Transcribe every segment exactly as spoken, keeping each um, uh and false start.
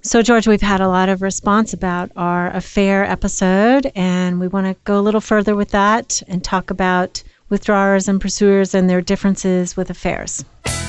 So, George, we've had a lot of response about our affair episode, and we want to go a little further with that and talk about withdrawers and pursuers and their differences with affairs.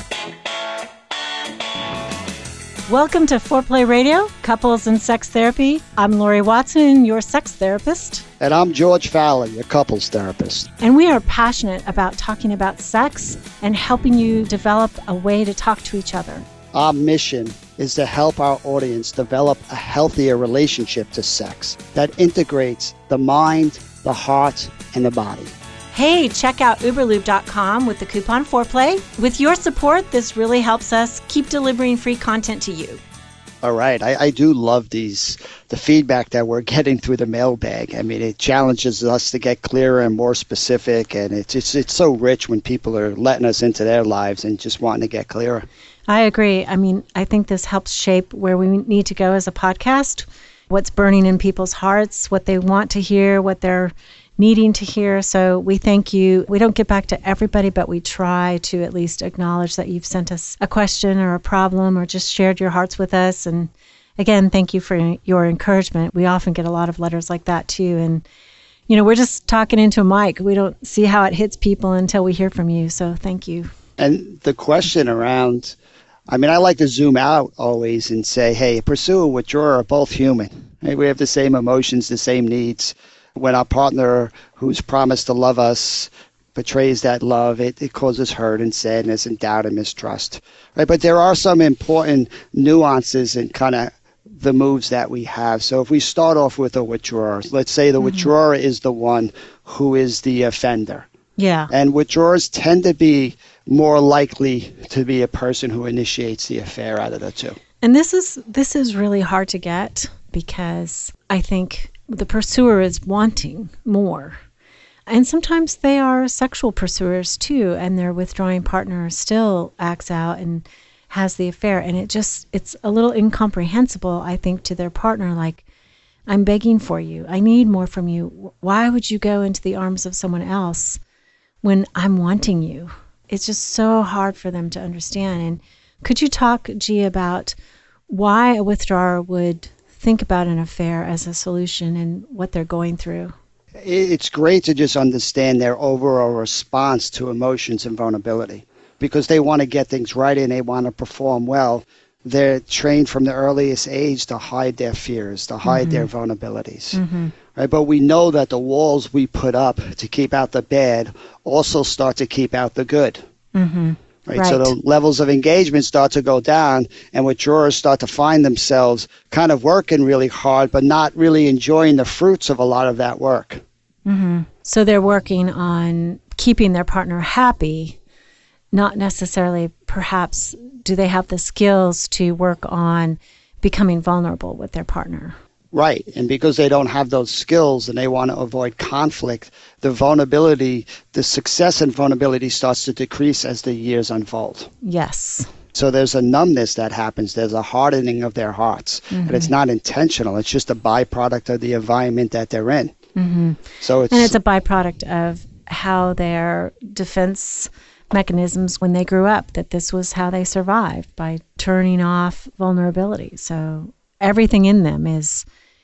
Welcome to Foreplay Radio, Couples and Sex Therapy. I'm Lori Watson, your sex therapist. And I'm George Fowler, your couples therapist. And we are passionate about talking about sex and helping you develop a way to talk to each other. Our mission is to help our audience develop a healthier relationship to sex that integrates the mind, the heart, and the body. Hey, check out uberlube dot com with the coupon Foreplay. With your support, this really helps us keep delivering free content to you. All right. I, I do love these, the feedback that we're getting through the mailbag. I mean, it challenges us to get clearer and more specific, and it's, it's, it's so rich when people are letting us into their lives and just wanting to get clearer. I agree. I mean, I think this helps shape where we need to go as a podcast, what's burning in people's hearts, what they want to hear, what they're needing to hear. So we thank you. We don't get back to everybody, but we try to at least acknowledge that you've sent us a question or a problem or just shared your hearts with us. And again, thank you for your encouragement. We often get a lot of letters like that too. And, you know, we're just talking into a mic. We don't see how it hits people until we hear from you. So thank you. And the question around, I mean, I like to zoom out always and say, hey, pursuer and withdrawer are both human. Right? We have the same emotions, the same needs. When our partner who's promised to love us betrays that love, it, it causes hurt and sadness and doubt and mistrust. Right? But there are some important nuances in kind of the moves that we have. So if we start off with a withdrawer, let's say the mm-hmm. withdrawer is the one who is the offender. Yeah. And withdrawers tend to be more likely to be a person who initiates the affair out of the two. And this is this is really hard to get because I think the pursuer is wanting more. And sometimes they are sexual pursuers too, and their withdrawing partner still acts out and has the affair. And it just, it's a little incomprehensible, I think, to their partner. Like, I'm begging for you. I need more from you. Why would you go into the arms of someone else when I'm wanting you? It's just so hard for them to understand. And could you talk, G, about why a withdrawer would think about an affair as a solution and what they're going through? It's great to just understand their overall response to emotions and vulnerability because they want to get things right and they want to perform well. They're trained from the earliest age to hide their fears, to hide mm-hmm. their vulnerabilities. Mm-hmm. Right? But we know that the walls we put up to keep out the bad also start to keep out the good. Mm-hmm. Right? Right. So the levels of engagement start to go down and withdrawers start to find themselves kind of working really hard, but not really enjoying the fruits of a lot of that work. Mm-hmm. So they're working on keeping their partner happy, not necessarily perhaps do they have the skills to work on becoming vulnerable with their partner. Right. And because they don't have those skills and they want to avoid conflict, the vulnerability, the success and vulnerability starts to decrease as the years unfold. Yes. So there's a numbness that happens. There's a hardening of their hearts. Mm-hmm. And it's not intentional. It's just a byproduct of the environment that they're in. Mm-hmm. So it's, and it's a byproduct of how their defense mechanisms when they grew up, that this was how they survived, by turning off vulnerability. So everything in them is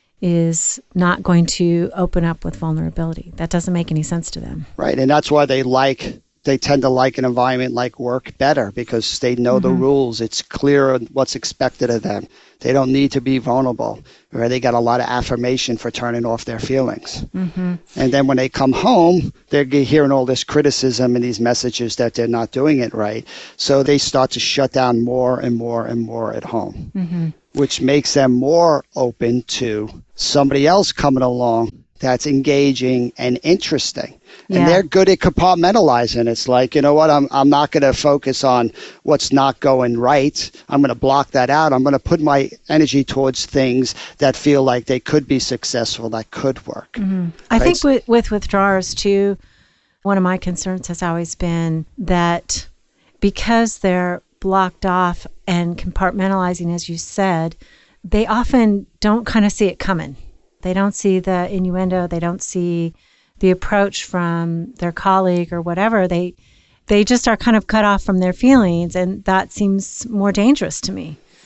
is not going to open up with vulnerability. That doesn't make any sense to them. Right. And that's why they like, they tend to like an environment like work better because they know mm-hmm. the rules. It's clear what's expected of them. They don't need to be vulnerable. Right? They got a lot of affirmation for turning off their feelings. Mm-hmm. And then when they come home, they're hearing all this criticism and these messages that they're not doing it right. So they start to shut down more and more and more at home. Mm-hmm. Which makes them more open to somebody else coming along that's engaging and interesting. Yeah. And they're good at compartmentalizing. It's like, you know what, I'm I'm not going to focus on what's not going right. I'm going to block that out. I'm going to put my energy towards things that feel like they could be successful, that could work. Mm-hmm. I right? think with, with withdrawers, too, one of my concerns has always been that because they're blocked off and compartmentalizing, as you said, they often don't kind of see it coming. They don't see the innuendo. They don't see the approach from their colleague or whatever. They they just are kind of cut off from their feelings, and that seems more dangerous to me.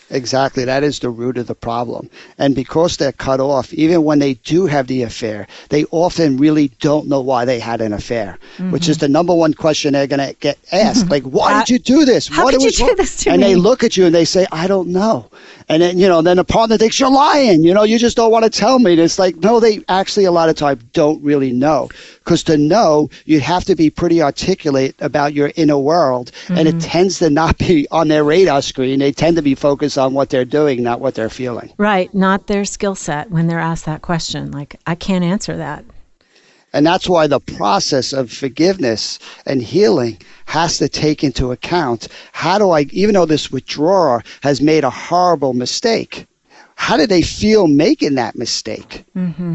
Exactly. That is the root of the problem. And because they're cut off, even when they do have the affair, they often really don't know why they had an affair, mm-hmm. which is the number one question they're going to get asked. Mm-hmm. Like, why uh, did you do this? How what could you do wrong? This to and me? And they look at you and they say, I don't know. And then, you know, then the partner thinks you're lying. You know, you just don't want to tell me. And it's like, no, they actually a lot of times don't really know. Because to know, you have to be pretty articulate about your inner world. Mm-hmm. And it tends to not be on their radar screen. They tend to be focused on what they're doing, not what they're feeling. Right. Not their skill set when they're asked that question. Like, I can't answer that. And that's why the process of forgiveness and healing has to take into account, how do I, even though this withdrawer has made a horrible mistake, how do they feel making that mistake? Mm-hmm.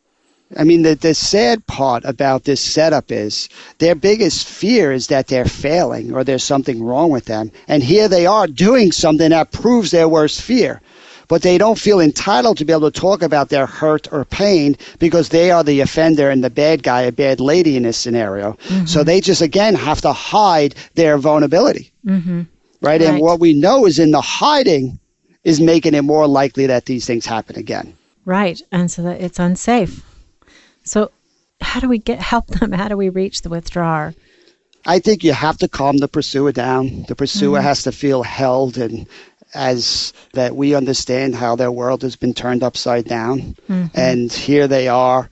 I mean, the, the sad part about this setup is their biggest fear is that they're failing or there's something wrong with them. And here they are doing something that proves their worst fear. But they don't feel entitled to be able to talk about their hurt or pain because they are the offender and the bad guy, a bad lady in this scenario. Mm-hmm. So they just, again, have to hide their vulnerability. Mm-hmm. Right? right? And what we know is in the hiding is making it more likely that these things happen again. Right. And so that it's unsafe. So how do we get help them? How do we reach the withdrawer? I think you have to calm the pursuer down. The pursuer mm-hmm. has to feel held and as that we understand how their world has been turned upside down. Mm-hmm. And here they are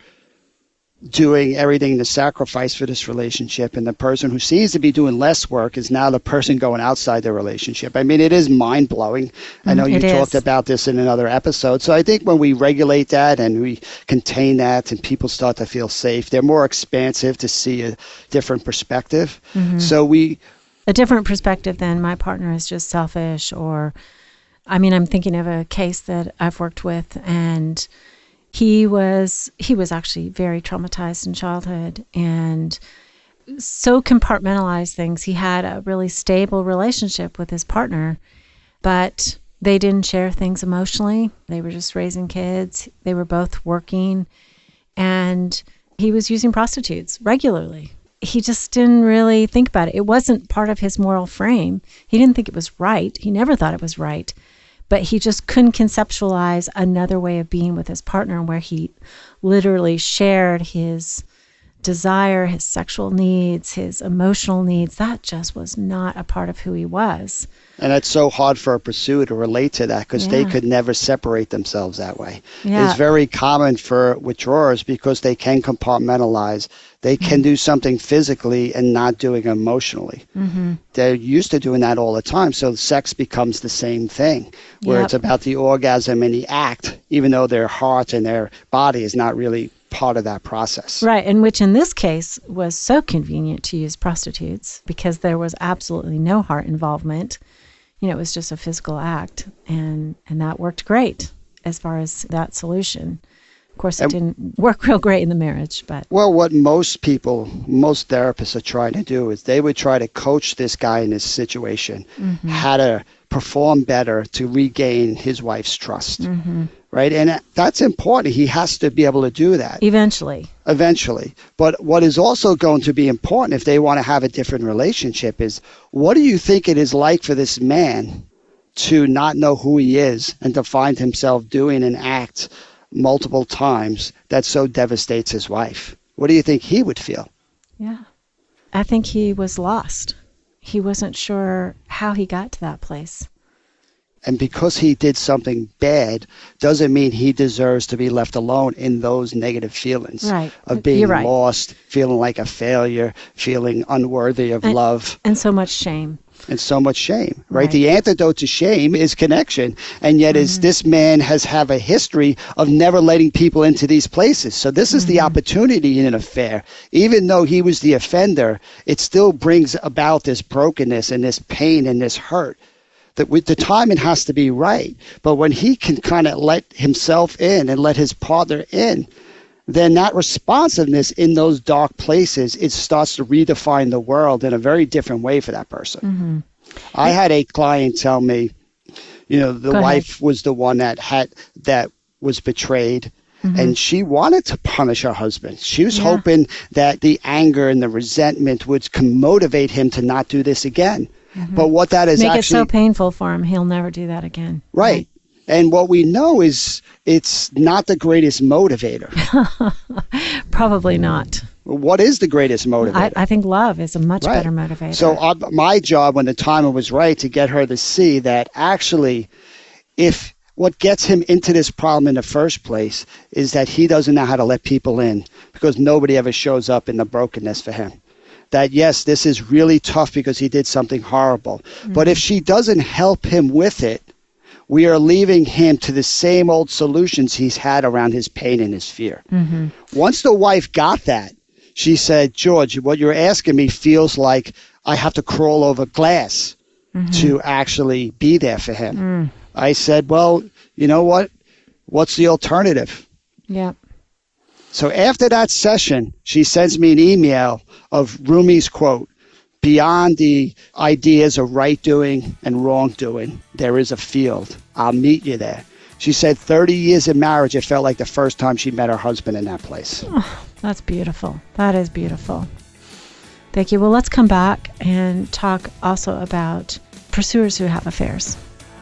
doing everything to sacrifice for this relationship. And the person who seems to be doing less work is now the person going outside the relationship. I mean, it is mind-blowing. I know you talked about this in another episode. So I think when we regulate that and we contain that and people start to feel safe, they're more expansive to see a different perspective. Mm-hmm. So we... A different perspective than my partner is just selfish or, I mean, I'm thinking of a case that I've worked with and he was, he was actually very traumatized in childhood and so compartmentalized things. He had a really stable relationship with his partner, but they didn't share things emotionally. They were just raising kids. They were both working and he was using prostitutes regularly. He just didn't really think about it. It wasn't part of his moral frame. He didn't think it was right. He never thought it was right. But he just couldn't conceptualize another way of being with his partner where he literally shared his desire, his sexual needs, his emotional needs. That just was not a part of who he was. And it's so hard for a pursuer to relate to that because yeah. they could never separate themselves that way. Yeah. It's very common for withdrawers because they can compartmentalize. They can mm-hmm. do something physically and not doing emotionally. Mm-hmm. They're used to doing that all the time. So sex becomes the same thing, where yep. it's about the orgasm and the act, even though their heart and their body is not really part of that process. Right, and which in this case was so convenient to use prostitutes because there was absolutely no heart involvement. You know, it was just a physical act, and, and that worked great as far as that solution. Of course, it and, didn't work real great in the marriage, but... Well, what most people, most therapists are trying to do is they would try to coach this guy in this situation, mm-hmm. how to perform better to regain his wife's trust, mm-hmm. right? And that's important. He has to be able to do that. Eventually. Eventually. But what is also going to be important if they want to have a different relationship is, what do you think it is like for this man to not know who he is and to find himself doing an act multiple times that so devastates his wife? What do you think he would feel? Yeah. I think he was lost. He wasn't sure how he got to that place. And because he did something bad doesn't mean he deserves to be left alone in those negative feelings right. of being You're right. lost, feeling like a failure, feeling unworthy of and, love. And so much shame. And so much shame, right? right? The antidote to shame is connection. And yet mm-hmm. is this man has have a history of never letting people into these places. So this is mm-hmm. the opportunity in an affair. Even though he was the offender, it still brings about this brokenness and this pain and this hurt. That with the timing has to be right. But when he can kind of let himself in and let his partner in, then that responsiveness in those dark places, it starts to redefine the world in a very different way for that person. Mm-hmm. I had a client tell me, you know, the Go wife ahead. was the one that had that was betrayed. Mm-hmm. And she wanted to punish her husband. She was yeah. hoping that the anger and the resentment would motivate him to not do this again. Mm-hmm. But what that is Make actually... it so painful for him, he'll never do that again. Right. right. And what we know is it's not the greatest motivator. Probably not. What is the greatest motivator? I, I think love is a much right. better motivator. So uh, my job when the time was right to get her to see that actually if what gets him into this problem in the first place is that he doesn't know how to let people in because nobody ever shows up in the brokenness for him. That, yes, this is really tough because he did something horrible. Mm-hmm. But if she doesn't help him with it, we are leaving him to the same old solutions he's had around his pain and his fear. Mm-hmm. Once the wife got that, she said, George, what you're asking me feels like I have to crawl over glass mm-hmm. to actually be there for him. Mm. I said, well, you know what? What's the alternative? Yeah. So after that session, she sends me an email of Rumi's quote, beyond the ideas of right doing and wrong doing, there is a field. I'll meet you there. She said thirty years of marriage, it felt like the first time she met her husband in that place. Oh, that's beautiful. That is beautiful. Thank you. Well, let's come back and talk also about pursuers who have affairs.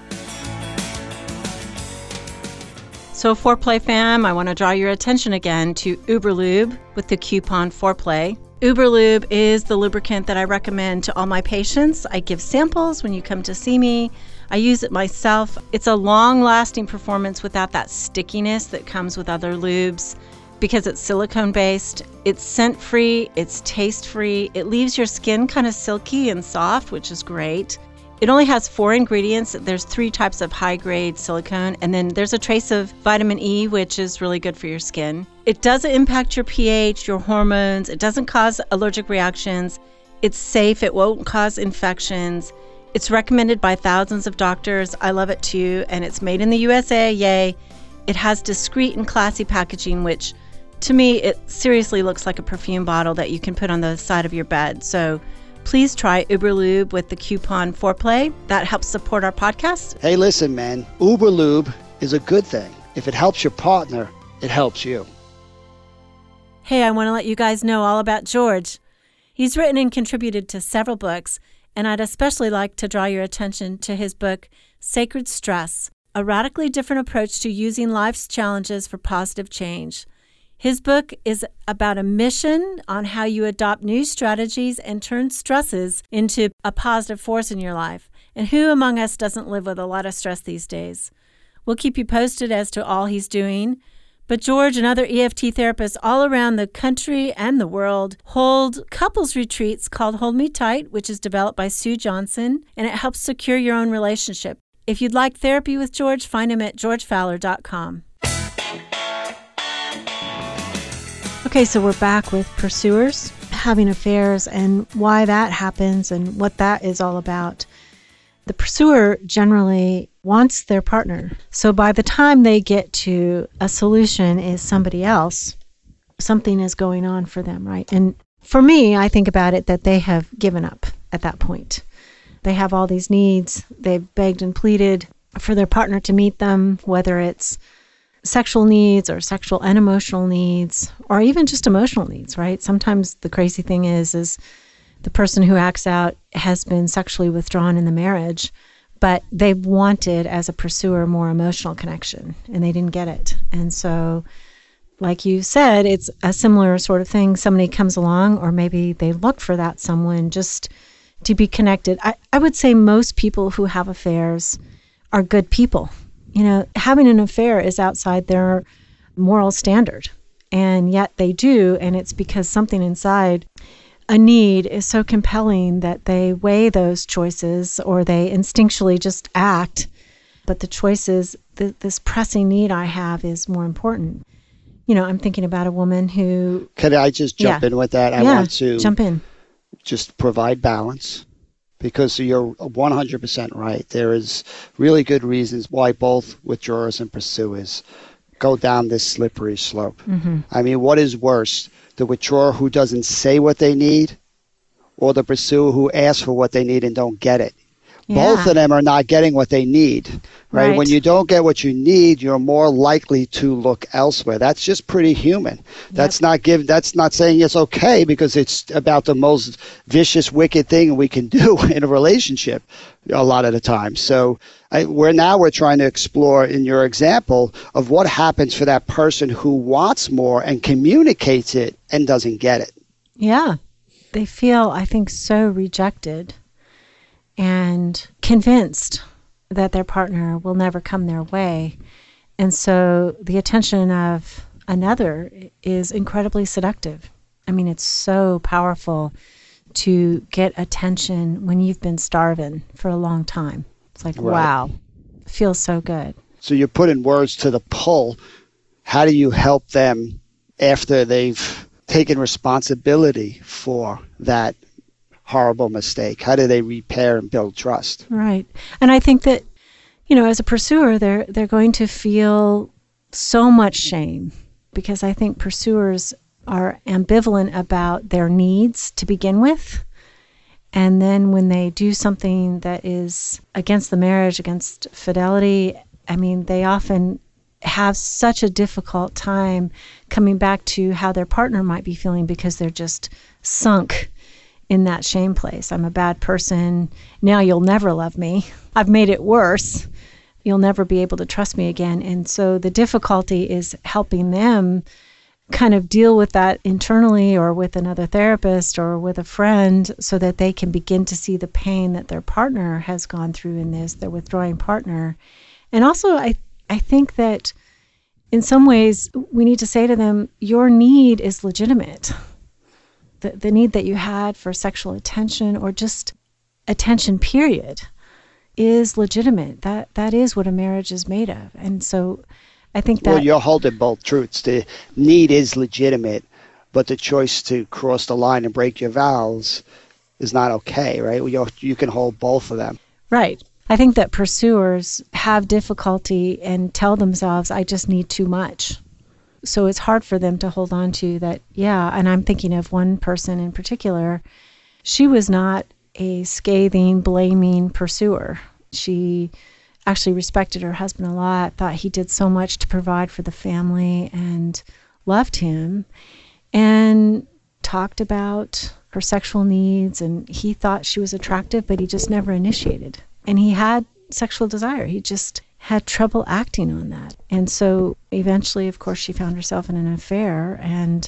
So Foreplay fam, I want to draw your attention again to Uberlube with the coupon Foreplay. Uberlube is the lubricant that I recommend to all my patients. I give samples when you come to see me. I use it myself. It's a long-lasting performance without that stickiness that comes with other lubes because it's silicone-based. It's scent-free, it's taste-free. It leaves your skin kind of silky and soft, which is great. It only has four ingredients. There's three types of high-grade silicone, and then there's a trace of vitamin E, which is really good for your skin. It doesn't impact your pH, your hormones. It doesn't cause allergic reactions. It's safe. It won't cause infections. It's recommended by thousands of doctors. I love it too, and it's made in the U S A. Yay. It has discreet and classy packaging, which to me, it seriously looks like a perfume bottle that you can put on the side of your bed. So please try Uberlube with the coupon Foreplay. That helps support our podcast. Hey, listen, man. Uberlube is a good thing. If it helps your partner, it helps you. Hey, I want to let you guys know all about George. He's written and contributed to several books, and I'd especially like to draw your attention to his book, Sacred Stress, a radically different approach to using life's challenges for positive change. His book is about a mission on how you adopt new strategies and turn stresses into a positive force in your life. And who among us doesn't live with a lot of stress these days? We'll keep you posted as to all he's doing. But George and other E F T therapists all around the country and the world hold couples retreats called Hold Me Tight, which is developed by Sue Johnson, and it helps secure your own relationship. If you'd like therapy with George, find him at george fowler dot com. Okay, so we're back with pursuers having affairs and why that happens and what that is all about. The pursuer generally wants their partner. So by the time they get to a solution is somebody else, something is going on for them, right? And for me, I think about it that they have given up at that point. They have all these needs. They've begged and pleaded for their partner to meet them, whether it's sexual needs or sexual and emotional needs, or even just emotional needs, right? Sometimes the crazy thing is, is the person who acts out has been sexually withdrawn in the marriage, but they wanted, as a pursuer, more emotional connection, and they didn't get it. And so, like you said, it's a similar sort of thing. Somebody comes along, or maybe they look for that someone just to be connected. I, I would say most people who have affairs are good people. You know, having an affair is outside their moral standard, and yet they do, and it's because something inside a need is so compelling that they weigh those choices, or they instinctually just act. But the choices, th- this pressing need I have is more important. You know, I'm thinking about a woman who... Could I just jump yeah. in with that? I yeah, want to jump in. Just provide balance. Because you're one hundred percent right. There is really good reasons why both withdrawers and pursuers go down this slippery slope. Mm-hmm. I mean, what is worse, the withdrawer who doesn't say what they need, or the pursuer who asks for what they need and don't get it? Both Yeah. of them are not getting what they need, right? Right. When you don't get what you need, you're more likely to look elsewhere. That's just pretty human. That's not give. That's not saying it's okay, because it's about the most vicious, wicked thing we can do in a relationship a lot of the time. So I, we're now we're trying to explore, in your example, of what happens for that person who wants more and communicates it and doesn't get it. Yeah. They feel, I think, so rejected and convinced that their partner will never come their way. And so the attention of another is incredibly seductive. I mean, it's so powerful to get attention when you've been starving for a long time. It's like, Right. wow, it feels so good. So you're putting words to the pull. How do you help them after they've taken responsibility for that horrible mistake? How do they repair and build trust? Right. And I think that, you know, as a pursuer, they're they're going to feel so much shame, because I think pursuers are ambivalent about their needs to begin with. And then when they do something that is against the marriage, against fidelity, I mean, they often have such a difficult time coming back to how their partner might be feeling, because they're just sunk in that shame place. I'm a bad person. Now you'll never love me. I've made it worse. You'll never be able to trust me again. And so the difficulty is helping them kind of deal with that internally, or with another therapist or with a friend, so that they can begin to see the pain that their partner has gone through in this, their withdrawing partner. And also, I, I think that in some ways we need to say to them, your need is legitimate. The, the need that you had for sexual attention, or just attention period, is legitimate. That that is what a marriage is made of. And so I think that... Well, you're holding both truths. The need is legitimate, but the choice to cross the line and break your vows is not okay, right? You you can hold both of them. Right. I think that pursuers have difficulty and tell themselves, I just need too much. So it's hard for them to hold on to that. Yeah. And I'm thinking of one person in particular. She was not a scathing, blaming pursuer. She actually respected her husband a lot, thought he did so much to provide for the family, and loved him, and talked about her sexual needs. And he thought she was attractive, but he just never initiated. And he had sexual desire. He just had trouble acting on that. And so eventually, of course, she found herself in an affair, and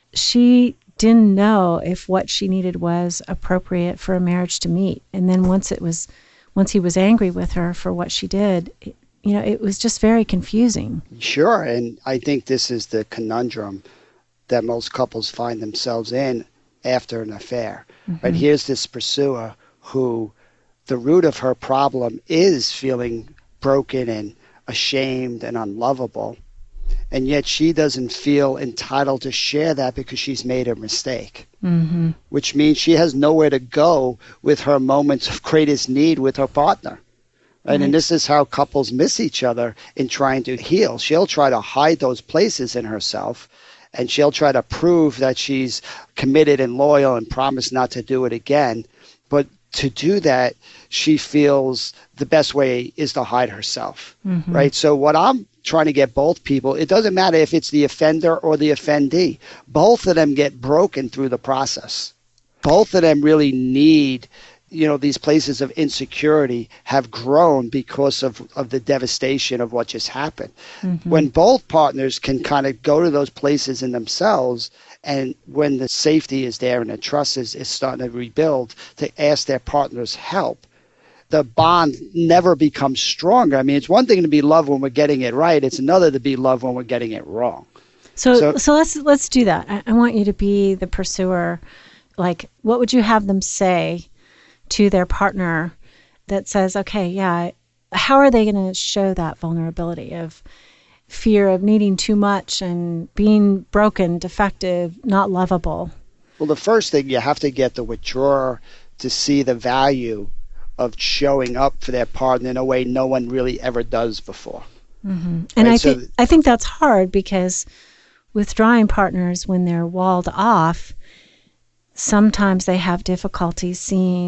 she didn't know if what she needed was appropriate for a marriage to meet. And then once it was, once he was angry with her for what she did, it, you know, it was just very confusing. Sure, and I think this is the conundrum that most couples find themselves in after an affair. Mm-hmm. Right? Here's this pursuer who the root of her problem is feeling broken and ashamed and unlovable. And yet she doesn't feel entitled to share that, because she's made a mistake, mm-hmm. which means she has nowhere to go with her moments of greatest need with her partner. Right? Right. And this is how couples miss each other in trying to heal. She'll try to hide those places in herself, and she'll try to prove that she's committed and loyal and promise not to do it again. But to do that, she feels the best way is to hide herself, mm-hmm. right? So what I'm trying to get both people, it doesn't matter if it's the offender or the offendee, both of them get broken through the process. Both of them really need, you know, these places of insecurity have grown because of, of the devastation of what just happened. Mm-hmm. When both partners can kind of go to those places in themselves, and when the safety is there and the trust is, is starting to rebuild, to ask their partner's help, the bond never becomes stronger. I mean, it's one thing to be loved when we're getting it right. It's another to be loved when we're getting it wrong. So, so, so let's let's do that. I, I want you to be the pursuer. Like, what would you have them say to their partner that says, okay, yeah, how are they going to show that vulnerability of fear of needing too much and being broken, defective, not lovable? Well, the first thing, you have to get the withdrawer to see the value of showing up for their partner in a way no one really ever does before. Mm-hmm. And right? I, so think, I think that's hard, because withdrawing partners, when they're walled off, sometimes they have difficulty seeing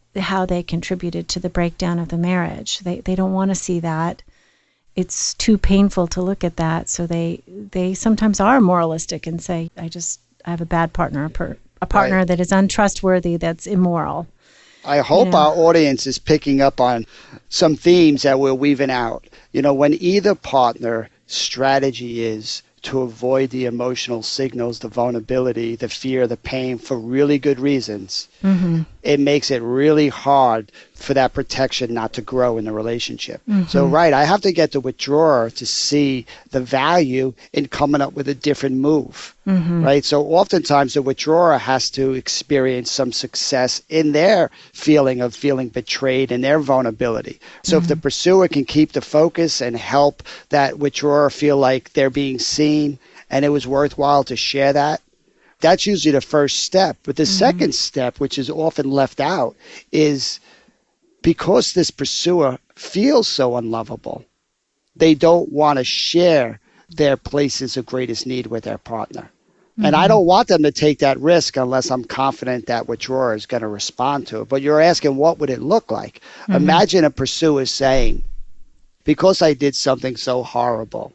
how they contributed to the breakdown of the marriage. They they don't want to see that. It's too painful to look at that, so they they sometimes are moralistic and say, I just I have a bad partner, a, per, a partner Right. that is untrustworthy, that's immoral. I hope You know. our audience is picking up on some themes that we're weaving out. You know, when either partner strategy is to avoid the emotional signals, the vulnerability, the fear, the pain for really good reasons, Mm-hmm. it makes it really hard for that protection not to grow in the relationship. Mm-hmm. So, right, I have to get the withdrawer to see the value in coming up with a different move, Mm-hmm. right? So oftentimes the withdrawer has to experience some success in their feeling of feeling betrayed and their vulnerability. So if the pursuer can keep the focus and help that withdrawer feel like they're being seen and it was worthwhile to share that, that's usually the first step. But the second step, which is often left out, is because this pursuer feels so unlovable, they don't want to share their places of greatest need with their partner. And I don't want them to take that risk unless I'm confident that withdrawer is going to respond to it. But you're asking, what would it look like? Imagine a pursuer saying, because I did something so horrible,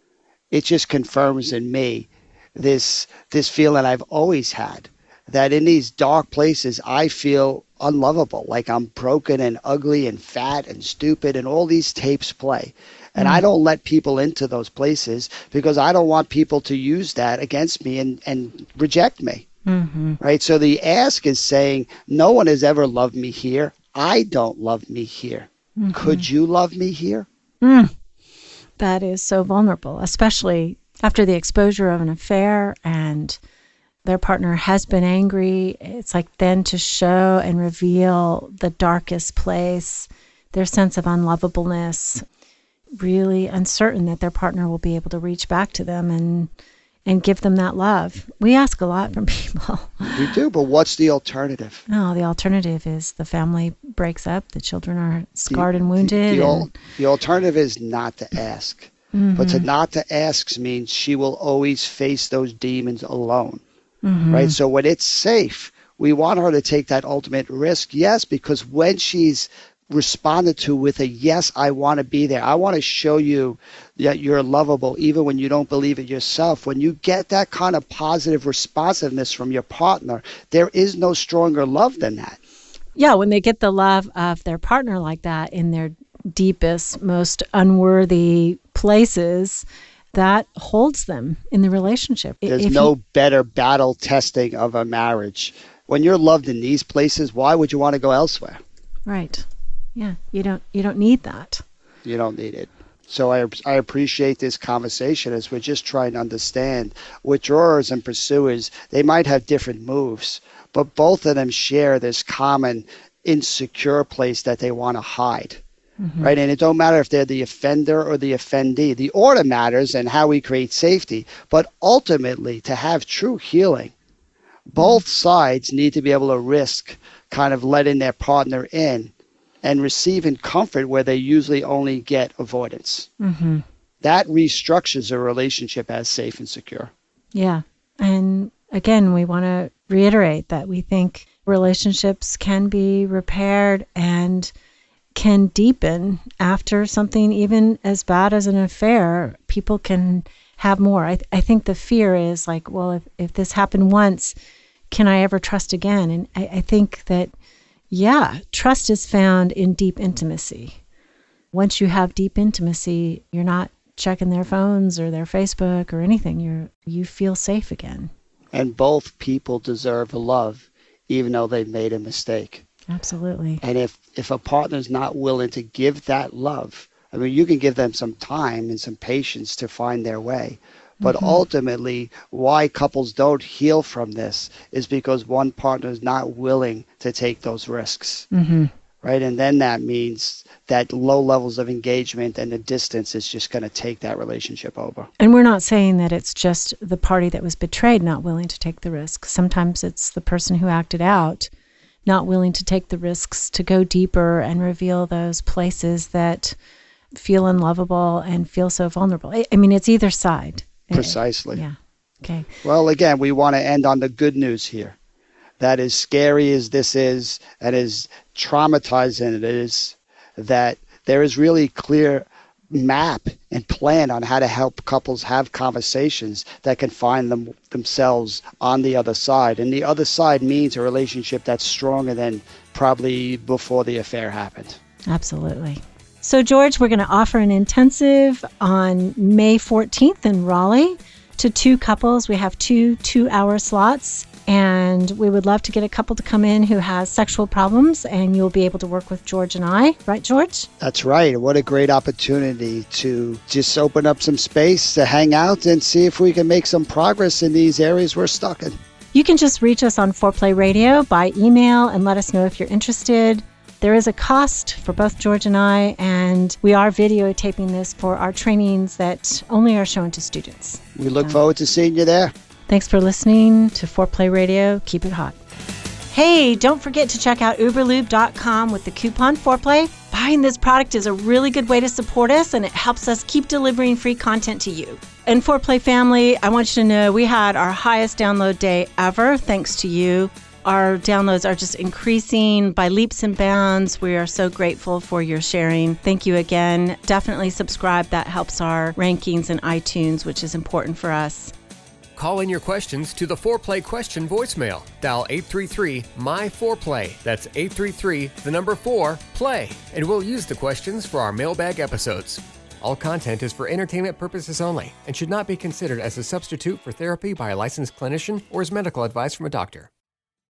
it just confirms in me this this feeling I've always had, that in these dark places I feel unlovable, like I'm broken and ugly and fat and stupid, and all these tapes play. And I don't let people into those places because I don't want people to use that against me and, and reject me. Mm-hmm. Right? So the ask is saying, no one has ever loved me here. I don't love me here. Mm-hmm. Could you love me here? Mm. That is so vulnerable, especially after the exposure of an affair and their partner has been angry. It's like then to show and reveal the darkest place, their sense of unlovableness, really uncertain that their partner will be able to reach back to them and and give them that love. We ask a lot from people. We do, but what's the alternative? No, the alternative is the family breaks up, the children are scarred The- and wounded. The, the, al- and, the alternative is not to ask. But to not to ask means she will always face those demons alone. Mhm. Right? So when it's safe, we want her to take that ultimate risk. Yes, because when she's responded to with a yes, I want to be there. I want to show you that you're lovable even when you don't believe it yourself. When you get that kind of positive responsiveness from your partner, there is no stronger love than that. Yeah, when they get the love of their partner like that in their deepest, most unworthy places, that holds them in the relationship. I- There's if no you- better battle testing of a marriage. When you're loved in these places, why would you want to go elsewhere? right. Yeah, you don't you don't need that. You don't need it. So I, I appreciate this conversation as we're just trying to understand withdrawers and pursuers. They might have different moves, but both of them share this common insecure place that they want to hide. Mm-hmm. Right? And it don't matter if they're the offender or the offendee. The order matters and how we create safety. But ultimately, to have true healing, both sides need to be able to risk kind of letting their partner in and receiving comfort where they usually only get avoidance. Mm-hmm. That restructures a relationship as safe and secure. Yeah. And again, we want to reiterate that we think relationships can be repaired and can deepen after something even as bad as an affair. People can have more. I, th- I think the fear is like, well, if, if this happened once, can I ever trust again? And I, I think that, yeah, trust is found in deep intimacy. Once you have deep intimacy, you're not checking their phones or their Facebook or anything. You're you feel safe again. And both people deserve love, even though they've made a mistake. Absolutely. And if, if a partner's not willing to give that love, I mean, you can give them some time and some patience to find their way. But Mm-hmm. ultimately, why couples don't heal from this is because one partner is not willing to take those risks. Mm-hmm. Right? And then that means that low levels of engagement and the distance is just going to take that relationship over. And we're not saying that it's just the party that was betrayed not willing to take the risk. Sometimes it's the person who acted out not willing to take the risks to go deeper and reveal those places that feel unlovable and feel so vulnerable. I, I mean, it's either side. Precisely. Yeah. Okay. Well, again, we want to end on the good news here. that as scary as this is and as traumatizing it is, that there is really clear map and plan on how to help couples have conversations that can find them themselves on the other side. And the other side means a relationship that's stronger than probably before the affair happened. Absolutely. So, George, we're going to offer an intensive on May fourteenth in Raleigh to two couples. We have two two-hour slots, and we would love to get a couple to come in who has sexual problems, and you'll be able to work with George and I. Right, George? That's right. What a great opportunity to just open up some space to hang out and see if we can make some progress in these areas we're stuck in. You can just reach us on Foreplay Radio by email and let us know if you're interested. There is a cost for both George and I, and we are videotaping this for our trainings that only are shown to students. We look forward to seeing you there. Thanks for listening to Foreplay Radio. Keep it hot. Hey, don't forget to check out uber lube dot com with the coupon Foreplay. Buying this product is a really good way to support us, and it helps us keep delivering free content to you. And Foreplay family, I want you to know we had our highest download day ever, thanks to you. Our downloads are just increasing by leaps and bounds. We are so grateful for your sharing. Thank you again. Definitely subscribe. That helps our rankings in iTunes, which is important for us. Call in your questions to the Foreplay question voicemail. Dial eight three three, M Y four play. That's eight three three, the number four, play. And we'll use the questions for our mailbag episodes. All content is for entertainment purposes only and should not be considered as a substitute for therapy by a licensed clinician or as medical advice from a doctor.